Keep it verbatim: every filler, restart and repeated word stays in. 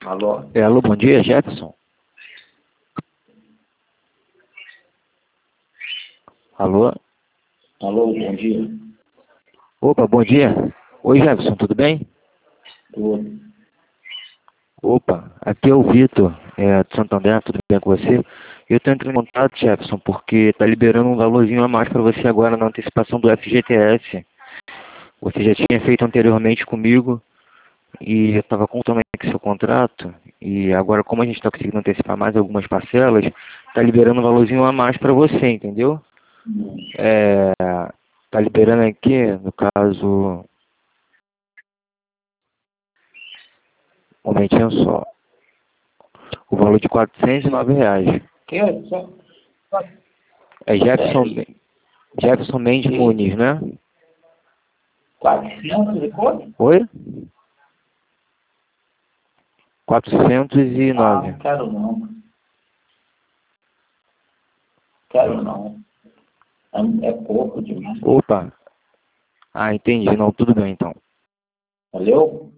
Alô? É, alô, bom dia, Jefferson. Alô? Alô, bom dia. Opa, bom dia. Oi, Jefferson, tudo bem? Tudo. Opa, aqui é o Vitor, é, de Santander, tudo bem com você? Eu estou entrando em contato, Jefferson, porque está liberando um valorzinho a mais para você agora na antecipação do F G T S. Você já tinha feito anteriormente comigo e eu estava contando aqui seu contrato e agora, como a gente está conseguindo antecipar mais algumas parcelas, está liberando um valorzinho a mais para você, entendeu? É, tá liberando aqui, no caso, um momentinho só, o valor de quatrocentos e nove reais. Que é só? É Jefferson, Jefferson Mendes Muniz, né? quatrocentos e quanto? Oi? quatrocentos e Ah, nove. não quero não. Quero não. É, é pouco demais. Opa, ah, entendi, não, tudo bem então. Valeu?